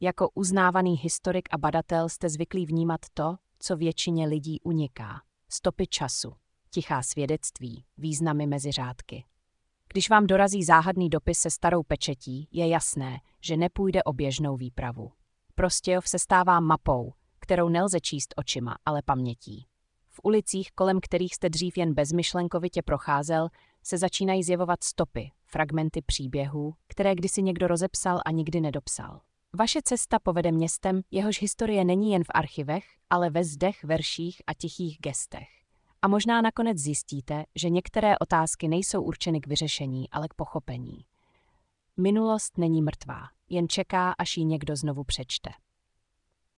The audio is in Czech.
Jako uznávaný historik a badatel jste zvyklí vnímat to, co většině lidí uniká. Stopy času, tichá svědectví, významy mezi řádky. Když vám dorazí záhadný dopis se starou pečetí, je jasné, že nepůjde o běžnou výpravu. Prostějov se stává mapou, kterou nelze číst očima, ale pamětí. V ulicích, kolem kterých jste dřív jen bezmyšlenkovitě procházel, se začínají zjevovat stopy, fragmenty příběhů, které kdysi někdo rozepsal a nikdy nedopsal. Vaše cesta povede městem, jehož historie není jen v archivech, ale ve zdech, verších a tichých gestech. A možná nakonec zjistíte, že některé otázky nejsou určeny k vyřešení, ale k pochopení. Minulost není mrtvá, jen čeká, až ji někdo znovu přečte.